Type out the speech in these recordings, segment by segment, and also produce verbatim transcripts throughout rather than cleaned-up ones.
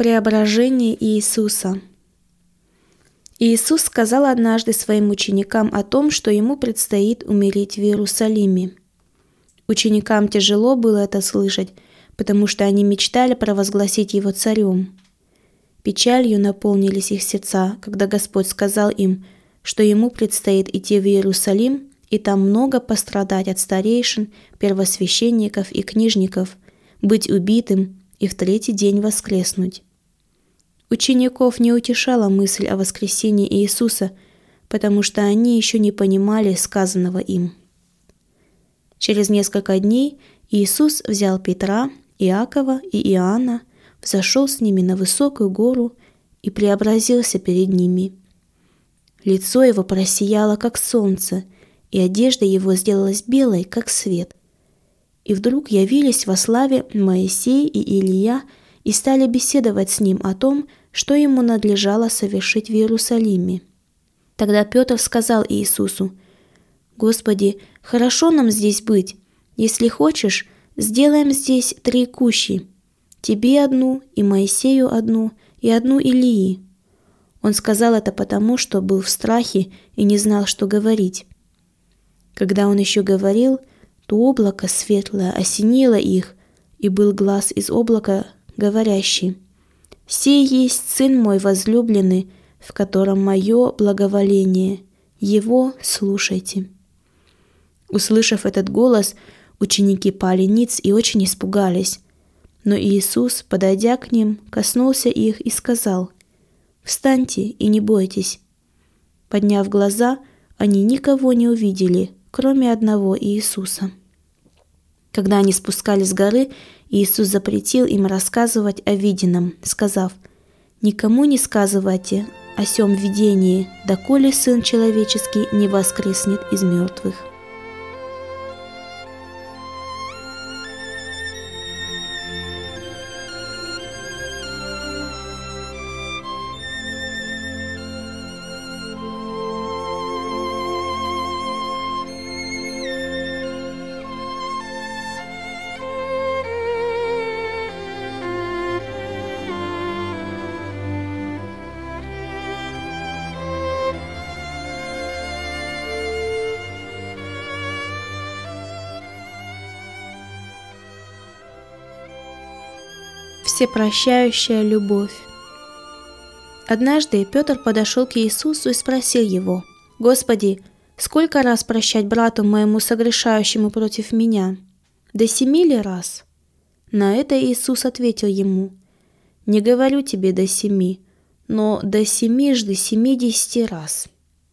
Преображение Иисуса. Иисус сказал однажды своим ученикам о том, что ему предстоит умереть в Иерусалиме. Ученикам тяжело было это слышать, потому что они мечтали провозгласить его царем. Печалью наполнились их сердца, когда Господь сказал им, что ему предстоит идти в Иерусалим и там много пострадать от старейшин, первосвященников и книжников, быть убитым и в третий день воскреснуть. Учеников не утешала мысль о воскресении Иисуса, потому что они еще не понимали сказанного им. Через несколько дней Иисус взял Петра, Иакова и Иоанна, взошел с ними на высокую гору и преобразился перед ними. Лицо его просияло, как солнце, и одежда его сделалась белой, как свет. И вдруг явились во славе Моисей и Илия и стали беседовать с ним о том, что ему надлежало совершить в Иерусалиме. Тогда Петр сказал Иисусу: «Господи, хорошо нам здесь быть. Если хочешь, сделаем здесь три кущи. Тебе одну, и Моисею одну, и одну Илии». Он сказал это потому, что был в страхе и не знал, что говорить. Когда он еще говорил, то облако светлое осенило их, и был глас из облака, говорящий: «Сей есть Сын мой возлюбленный, в котором мое благоволение. Его слушайте». Услышав этот голос, ученики пали ниц и очень испугались. Но Иисус, подойдя к ним, коснулся их и сказал: «Встаньте и не бойтесь». Подняв глаза, они никого не увидели, кроме одного Иисуса. Когда они спускались с горы, Иисус запретил им рассказывать о виденном, сказав: «Никому не сказывайте о сем видении, доколе Сын Человеческий не воскреснет из мертвых». Всепрощающая любовь. Однажды Петр подошел к Иисусу и спросил его: «Господи, сколько раз прощать брату моему, согрешающему против меня? До семи ли раз?» На это Иисус ответил ему: «Не говорю тебе до семи, но до семижды семидесяти раз».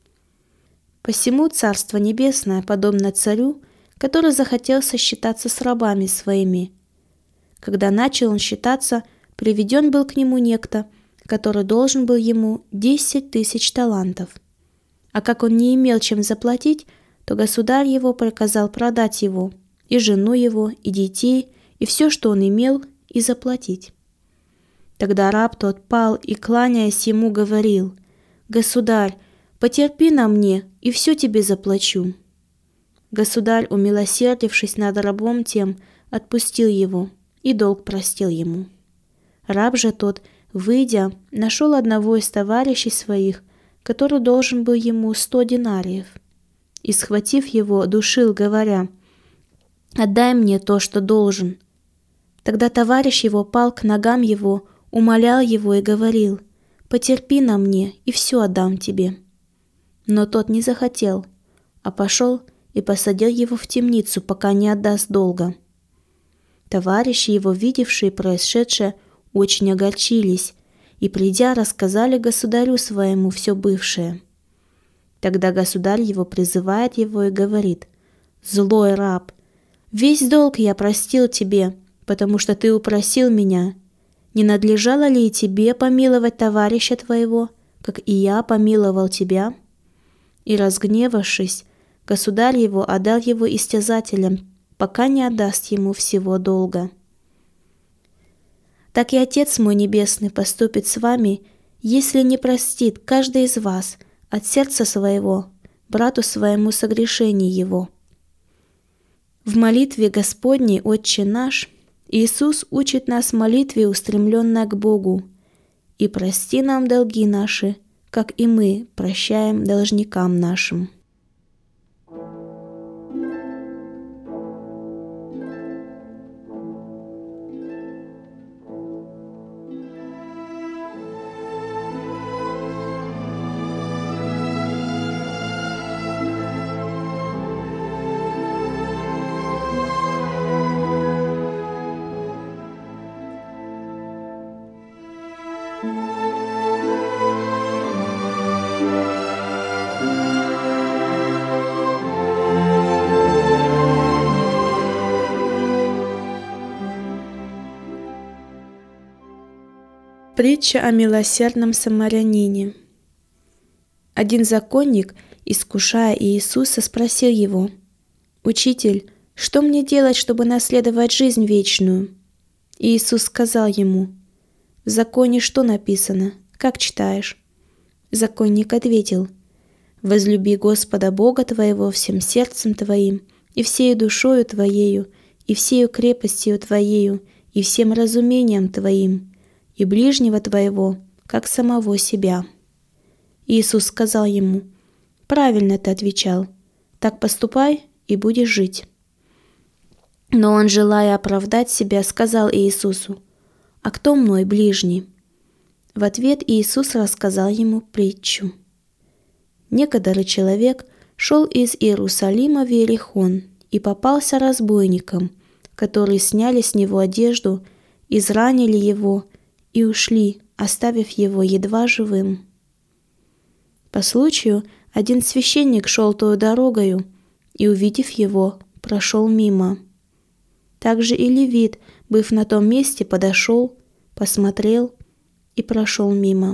Посему Царство Небесное подобно царю, который захотел сосчитаться с рабами своими. Когда начал он считаться, приведен был к нему некто, который должен был ему десять тысяч талантов. А как он не имел чем заплатить, то государь его приказал продать его, и жену его, и детей, и все, что он имел, и заплатить. Тогда раб тот пал и, кланяясь ему, говорил: «Государь, потерпи на мне, и все тебе заплачу». Государь, умилосердившись над рабом тем, отпустил его, и долг простил ему. Раб же тот, выйдя, нашел одного из товарищей своих, который должен был ему сто динариев, и, схватив его, душил, говоря: «Отдай мне то, что должен». Тогда товарищ его пал к ногам его, умолял его и говорил: «Потерпи на мне, и все отдам тебе». Но тот не захотел, а пошел и посадил его в темницу, пока не отдаст долга. Товарищи его, видевшие происшедшее, очень огорчились и, придя, рассказали государю своему все бывшее. Тогда государь его призывает его и говорит: «Злой раб, весь долг я простил тебе, потому что ты упросил меня. Не надлежало ли и тебе помиловать товарища твоего, как и я помиловал тебя?» И, разгневавшись, государь его отдал его истязателям, пока не отдаст ему всего долга. Так и Отец мой Небесный поступит с вами, если не простит каждый из вас от сердца своего брату своему согрешение его». В молитве Господней «Отче наш» Иисус учит нас молитве, устремленной к Богу, и прости нам долги наши, как и мы прощаем должникам нашим». Притча о милосердном самарянине. Один законник, искушая Иисуса, спросил его: «Учитель, что мне делать, чтобы наследовать жизнь вечную?» Иисус сказал ему: «В законе что написано? Как читаешь?» Законник ответил: «Возлюби Господа Бога твоего всем сердцем твоим, и всею душою твоею, и всею крепостью твоею, и всем разумением твоим, и ближнего твоего, как самого себя». Иисус сказал ему: «Правильно ты отвечал, так поступай и будешь жить». Но он, желая оправдать себя, сказал Иисусу: «А кто мной ближний?» В ответ Иисус рассказал ему притчу. Некоторый человек шел из Иерусалима в Иерихон и попался разбойникам, которые сняли с него одежду, изранили его и ушли, оставив его едва живым. По случаю один священник шел той дорогою и, увидев его, прошел мимо. Также и левит, быв на том месте, подошел, посмотрел и прошел мимо.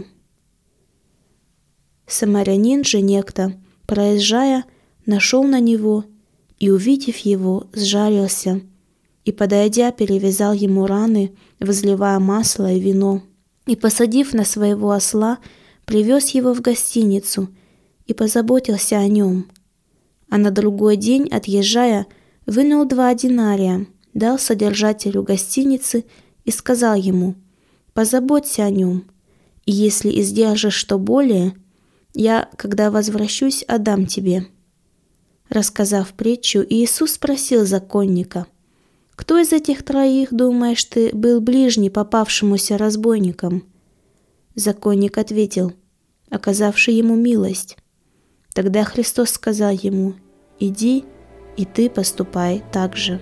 Самарянин же некто, проезжая, нашел на него и, увидев его, сжалился и, подойдя, перевязал ему раны, возливая масло и вино, и, посадив на своего осла, привез его в гостиницу и позаботился о нем. А на другой день, отъезжая, вынул два динария, дал содержателю гостиницы и сказал ему: «Позаботься о нем, и если издержишь что более, я, когда возвращусь, отдам тебе». Рассказав притчу, Иисус спросил законника: «Кто из этих троих, думаешь ты, был ближний попавшемуся разбойникам?» Законник ответил: «Оказавший ему милость». Тогда Христос сказал ему: «Иди, и ты поступай так же».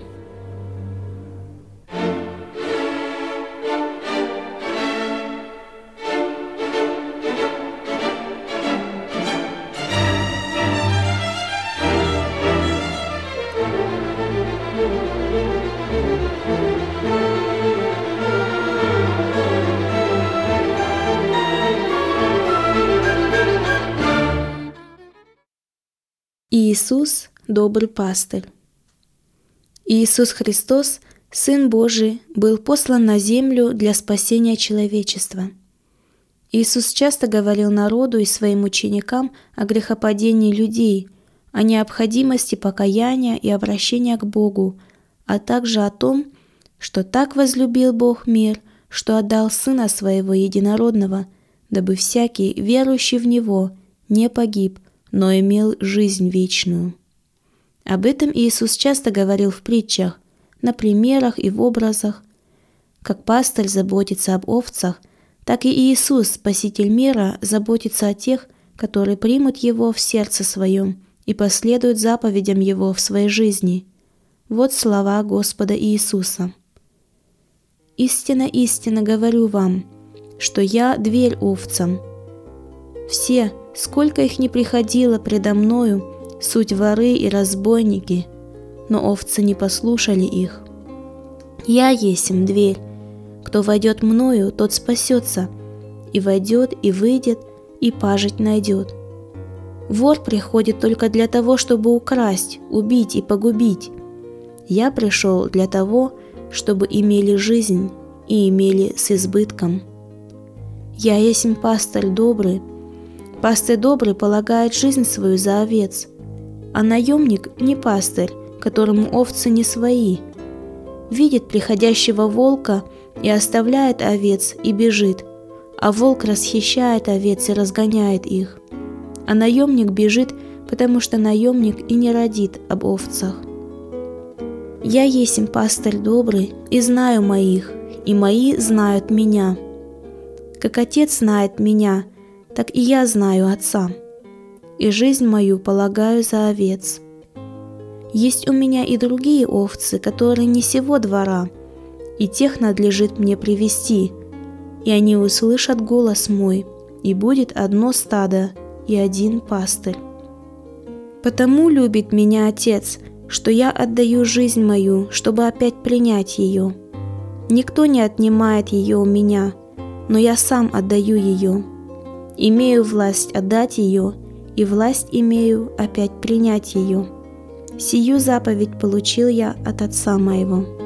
Иисус – добрый пастырь. Иисус Христос, Сын Божий, был послан на землю для спасения человечества. Иисус часто говорил народу и своим ученикам о грехопадении людей, о необходимости покаяния и обращения к Богу, а также о том, что так возлюбил Бог мир, что отдал Сына Своего Единородного, дабы всякий, верующий в Него, не погиб, но имел жизнь вечную. Об этом Иисус часто говорил в притчах, на примерах и в образах. Как пастырь заботится об овцах, так и Иисус, Спаситель мира, заботится о тех, которые примут Его в сердце своем и последуют заповедям Его в своей жизни. Вот слова Господа Иисуса. «Истинно, истинно говорю вам, что я дверь овцам. Все, сколько их ни приходило предо мною, суть воры и разбойники, но овцы не послушали их. Я есмь дверь, кто войдет мною, тот спасется, и войдет, и выйдет, и пажить найдет. Вор приходит только для того, чтобы украсть, убить и погубить. Я пришел для того, чтобы имели жизнь и имели с избытком. Я есмь пастырь добрый. Пастырь добрый полагает жизнь свою за овец, а наемник не пастырь, которому овцы не свои. Видит приходящего волка и оставляет овец и бежит, а волк расхищает овец и разгоняет их. А наемник бежит, потому что наемник и не родит об овцах. Я есмь пастырь добрый, и знаю моих, и мои знают меня. Как отец знает меня, так и я знаю отца, и жизнь мою полагаю за овец. Есть у меня и другие овцы, которые не сего двора, и тех надлежит мне привести, и они услышат голос мой, и будет одно стадо и один пастырь. Потому любит меня Отец, что я отдаю жизнь мою, чтобы опять принять ее. Никто не отнимает ее у меня, но я сам отдаю ее. Имею власть отдать ее, и власть имею опять принять ее. Сию заповедь получил я от Отца моего».